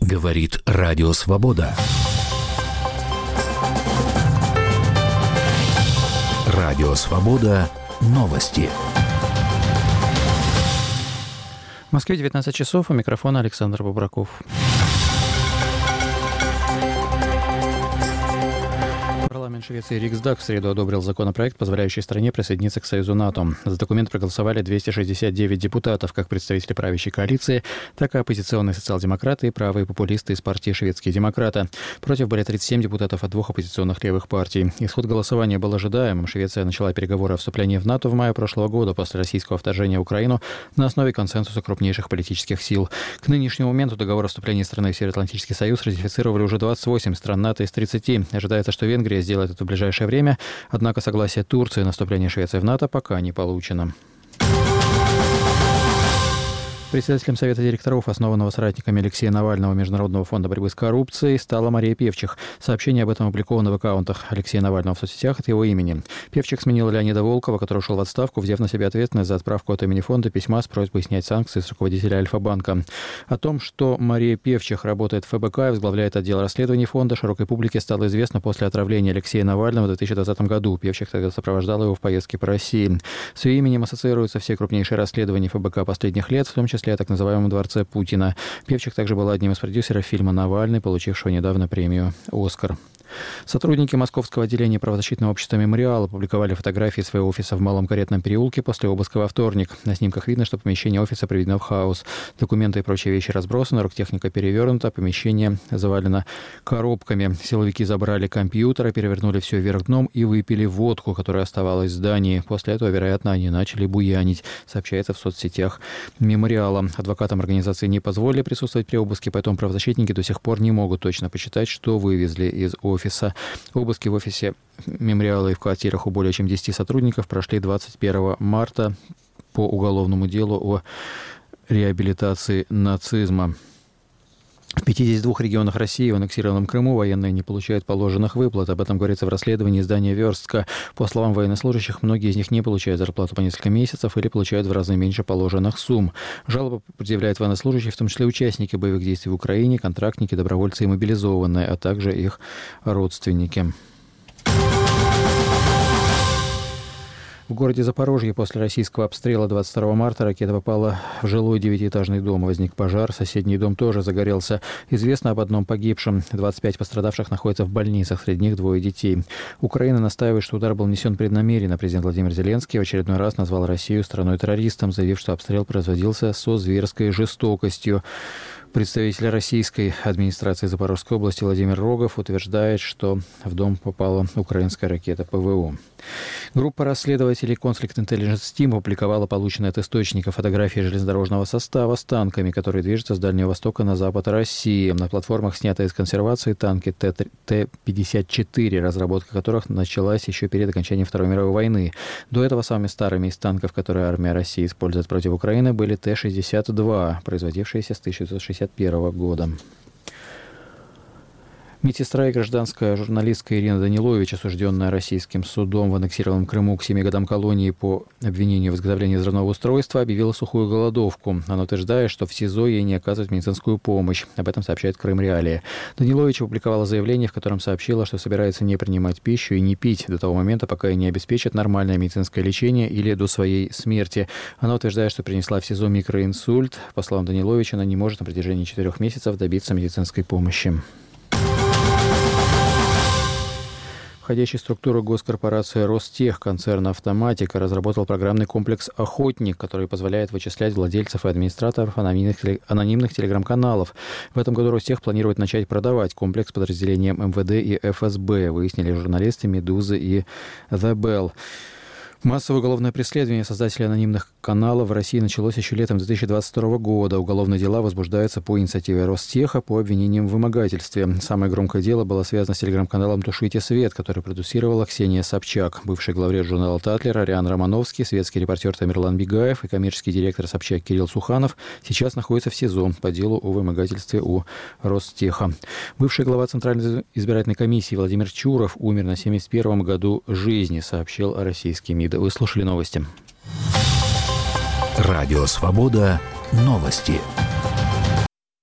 Говорит Радио Свобода. Радио Свобода. Новости. В Москве 19 часов. У микрофона Александр Бобраков. Парламент Швеции Риксдаг в среду одобрил законопроект, позволяющий стране присоединиться к Союзу НАТО. За документ проголосовали 269 депутатов, как представители правящей коалиции, так и оппозиционные социал-демократы и правые популисты из партии «Шведские демократы». Против были 37 депутатов от двух оппозиционных левых партий. Исход голосования был ожидаемым. Швеция начала переговоры о вступлении в НАТО в мае прошлого года после российского вторжения в Украину на основе консенсуса крупнейших политических сил. К нынешнему моменту договор о вступлении страны в Североатлантический союз ратифицировали уже 28 стран НАТО из 30. Ожидается, что Венгрия сделает это в ближайшее время, однако согласие Турции на вступление Швеции в НАТО пока не получено. Председателем Совета директоров, основанного соратниками Алексея Навального Международного фонда борьбы с коррупцией, стала Мария Певчих. Сообщение об этом опубликовано в аккаунтах Алексея Навального в соцсетях от его имени. Певчих сменила Леонида Волкова, который ушел в отставку, взяв на себя ответственность за отправку от имени фонда письма с просьбой снять санкции с руководителя Альфа-банка. О том, что Мария Певчих работает в ФБК и возглавляет отдел расследований фонда, широкой публике стало известно после отравления Алексея Навального в 2020 году. Певчих тогда сопровождала его в поездке по России. С ее именем ассоциируются все крупнейшие расследования ФБК последних лет, в том числе о так называемом дворце Путина. Певчих также была одним из продюсеров фильма «Навальный», получившего недавно премию «Оскар». Сотрудники Московского отделения правозащитного общества «Мемориал» опубликовали фотографии своего офиса в Малом Каретном переулке после обыска во вторник. На снимках видно, что помещение офиса приведено в хаос. Документы и прочие вещи разбросаны, оргтехника перевернута, помещение завалено коробками. Силовики забрали компьютер, перевернули все вверх дном и выпили водку, которая оставалась в здании. После этого, вероятно, они начали буянить, сообщается в соцсетях «Мемориала». Адвокатам организации не позволили присутствовать при обыске, поэтому правозащитники до сих пор не могут точно посчитать, что вывезли из офиса. Обыски в офисе «Мемориала» и в квартирах у более чем 10 сотрудников прошли 21 марта по уголовному делу о реабилитации нацизма. В 52 регионах России в аннексированном Крыму военные не получают положенных выплат. Об этом говорится в расследовании издания «Верстка». По словам военнослужащих, многие из них не получают зарплату по несколько месяцев или получают в разы меньше положенных сумм. Жалобы предъявляют военнослужащие, в том числе участники боевых действий в Украине, контрактники, добровольцы и мобилизованные, а также их родственники. В городе Запорожье после российского обстрела 22 марта ракета попала в жилой 9-этажный дом. Возник пожар, соседний дом тоже загорелся. Известно об одном погибшем. 25 пострадавших находятся в больницах, среди них 2 детей. Украина настаивает, что удар был нанесен преднамеренно. Президент Владимир Зеленский в очередной раз назвал Россию страной-террористом, заявив, что обстрел производился со зверской жестокостью. Представитель российской администрации Запорожской области Владимир Рогов утверждает, что в дом попала украинская ракета ПВО. Группа расследователей Conflict Intelligence Team опубликовала полученные от источника фотографии железнодорожного состава с танками, которые движутся с Дальнего Востока на запад России. На платформах снятые из консервации танки Т-54, разработка которых началась еще перед окончанием Второй мировой войны. До этого самыми старыми из танков, которые армия России использует против Украины, были Т-62, производившиеся с 1961 года. Медсестра и гражданская журналистка Ирина Данилович, осужденная российским судом в аннексированном Крыму к 7 годам колонии по обвинению в изготовлении взрывного устройства, объявила сухую голодовку. Она утверждает, что в СИЗО ей не оказывают медицинскую помощь. Об этом сообщает Крым Реалии. Данилович опубликовала заявление, в котором сообщила, что собирается не принимать пищу и не пить до того момента, пока ей не обеспечат нормальное медицинское лечение или до своей смерти. Она утверждает, что принесла в СИЗО микроинсульт. По словам Данилович, она не может на протяжении 4 месяцев добиться медицинской помощи. Входящий в структуру госкорпорации «Ростех» концерна «Автоматика» разработал программный комплекс «Охотник», который позволяет вычислять владельцев и администраторов анонимных телеграм-каналов. В этом году «Ростех» планирует начать продавать комплекс подразделениям МВД и ФСБ, выяснили журналисты «Медузы» и «The Bell». Массовое уголовное преследование создателей анонимных каналов в России началось еще летом 2022 года. Уголовные дела возбуждаются по инициативе Ростеха по обвинениям в вымогательстве. Самое громкое дело было связано с телеграм-каналом «Тушите свет», который продюсировала Ксения Собчак. Бывший главред журнала «Татлер» Ариан Романовский, светский репортер Тамерлан Бегаев и коммерческий директор Собчак Кирилл Суханов сейчас находятся в СИЗО по делу о вымогательстве у Ростеха. Бывший глава Центральной избирательной комиссии Владимир Чуров умер на 71-м году жизни, сообщил российский МИД. Вы слушали новости. Радио «Свобода». Новости.